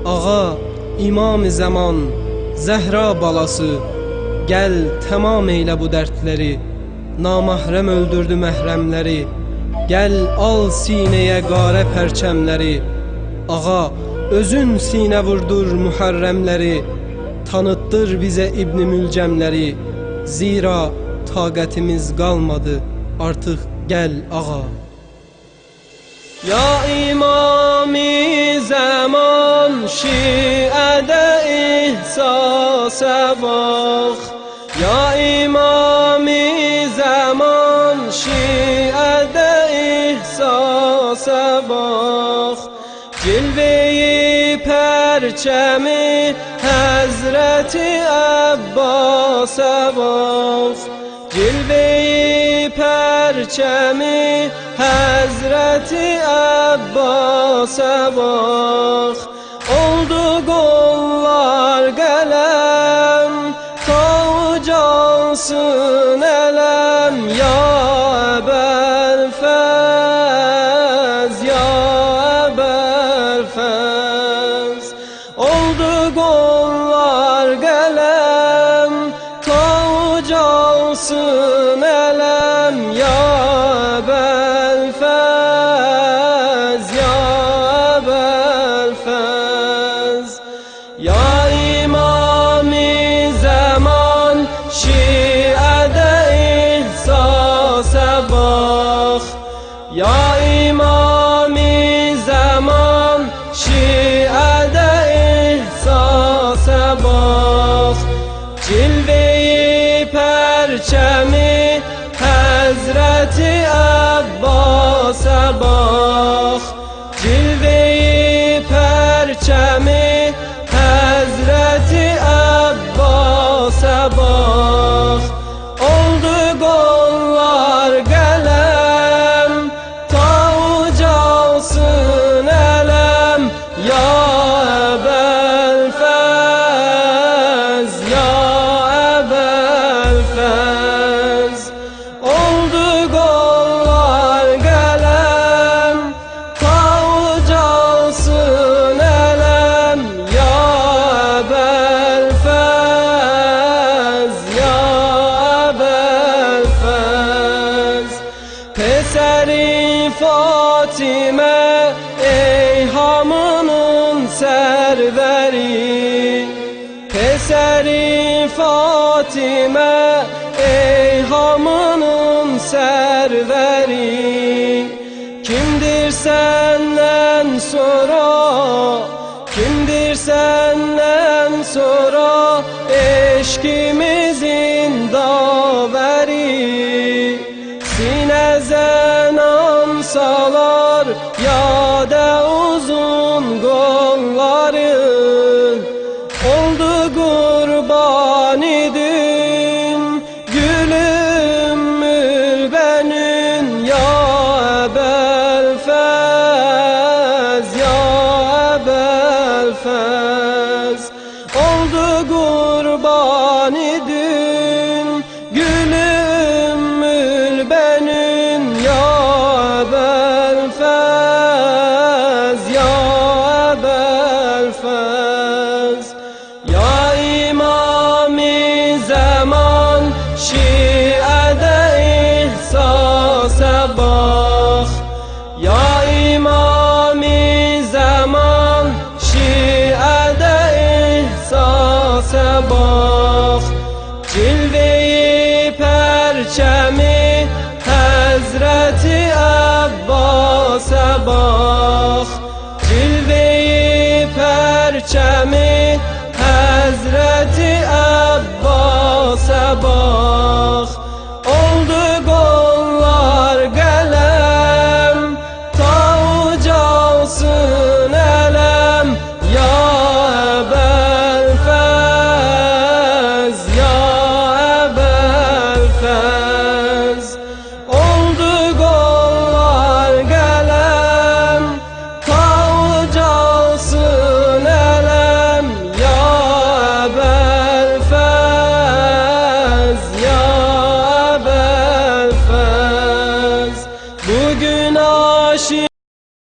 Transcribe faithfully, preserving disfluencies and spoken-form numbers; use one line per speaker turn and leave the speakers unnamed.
Ağa, İmam-ı Zaman, Zəhra balası, gəl tamam eylə bu dərdləri. Namahrəm öldürdü məhrəmləri, gəl al sinəyə qarə pərçəmləri. Ağa, özün sinə vurdur mühərrəmləri, tanıtdır bizə İbn-i Mülcəmləri. Zira taqətimiz qalmadı, artıq gəl ağa. Ya İmam-ı Zaman, şiədə ihsasa bax. Ya İmam-ı Zaman, şiədə ihsasa bax. Cilve-i pərçəmi Həzrəti Əbbasa bax. Cilve-i pərçəmi Həzrəti Əbbasa bax. Oldu qollar qələm, ta ucalsın ələm. Ya Əbəlfəz, ya Əbəlfəz. Oldu qollar qələm, ta ucalsın ələm. Ya Əbəlfəz, ya Əbəlfəz. Ya İmam-ı Zaman, şiədə ihsasa bax. Ya İmam-ı Zaman, şiədə ihsasa bax. Cilve-i pərçəmi Həzrəti Əbbasa bax. Cilve-i pərçəmi Həzrəti Əbbasa bax. Oldu qollar qələm, ta ucalsın ələm. Ya Əbəlfəz, ya Əbəlfəz. Oldu qollar qələm, ta ucalsın ələm. Ya Əbəlfəz, ya Əbəlfəz. Pesəri Fatimə, ey hamının sərvəri. Pesəri Fatimə, ey hamının sərvəri. Kimdir səndən sonra, kimdir səndən sonra eşkimizin davəri. Sinə zənam salar, ya